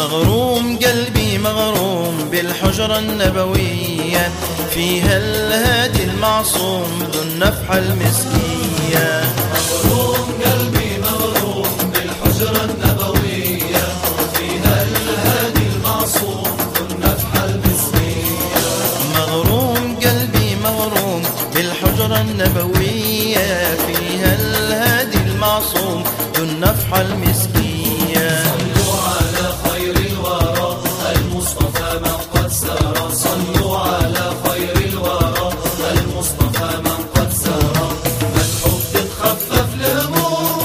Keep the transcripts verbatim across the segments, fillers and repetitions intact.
مغروم قلبي مغروم بالحجرة النبوية، فيها الهادي المعصوم ذو النفحة المسكية. مغروم قلبي مغروم بالحجرة النبوية، فيها الهادي المعصوم ذو النفحة المسكية. مغروم قلبي مغروم بالحجرة النبوية، فيها الهادي المعصوم ذو النفحة المسكية. صلوا على خير الورى المصطفى من قد سار، صلوا على خير الورى المصطفى من قد سار، مدحوب تتخفف الهموم.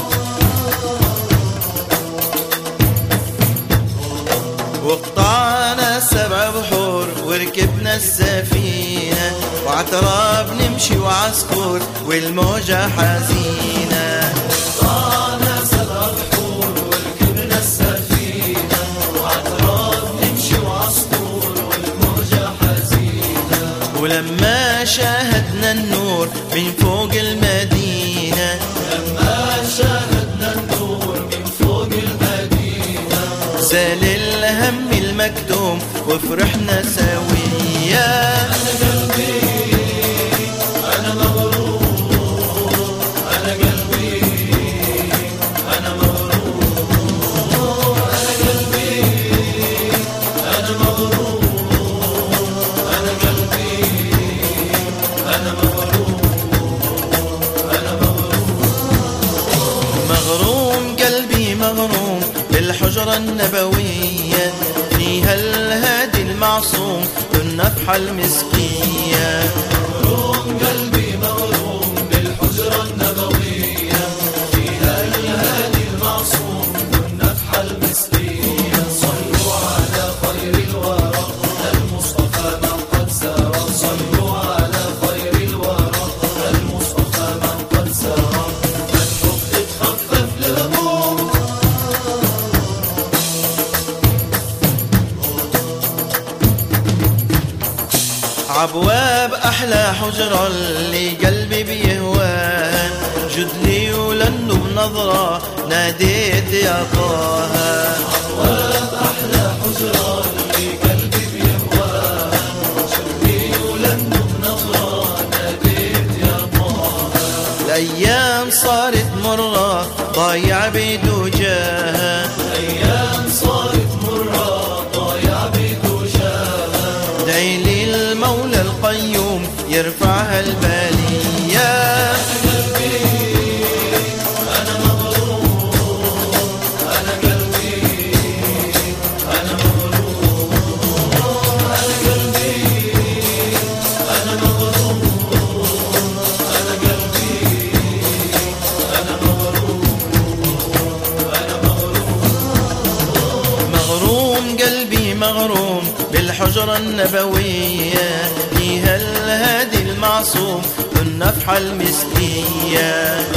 وقطعنا سبع بحور وركبنا السفينة، وعتراب نمشي وعسكر والموجة حزينة. وقطعنا سبع بحور وركبنا السفينة، وعتراب نمشي وعسكر والموجة حزينة. ولما شاهدنا النور من فوق المدينة، لما شاهدنا النور من فوق المدينة، زال الهم المكتوم وفرحنا سويا. أنا قلبي أنا مغروم، أنا قلبي أنا مغروم، أنا قلبي أنا مغروم، أنا قلبي أنا مغروم، أنا مغروم. مغروم قلبي مغروم بالحجرة النبوية، فيها الهادي المعصوم ذو النفحة المسكية. مغروم قلبي مغروم بالحجرة النبوية، فيها الهادي المعصوم ذو النفحة المسكية. صلوا على خير الورى المصطفى من قد سار، صلوا على خير الورى المصطفى من قد سار، مدحوب تتخفف الهموم. عبواب أحلى حجرة اللي قلبي بيهواها، جدلي ولنه بنظرة ناديت يا طه. أبواب أحلى حجرة اللي قلبي بيهواها، جدلي ولنه بنظرة ناديت يا طه. الأيام صارت مرة ضايع بيد وجاها، الأيام صارت مرة ضايع بيد وجاها. دعي لي المولى القيوم يرفعها البالية. أنا قلبي أنا مغروم، أنا قلبي أنا مغروم، أنا قلبي أنا مغروم، أنا قلبي أنا مغروم، أنا مغروم. مغروم قلبي مغروم بالحجرة النبوية، فيها الهادي المعصوم ذو النفحة المسكية.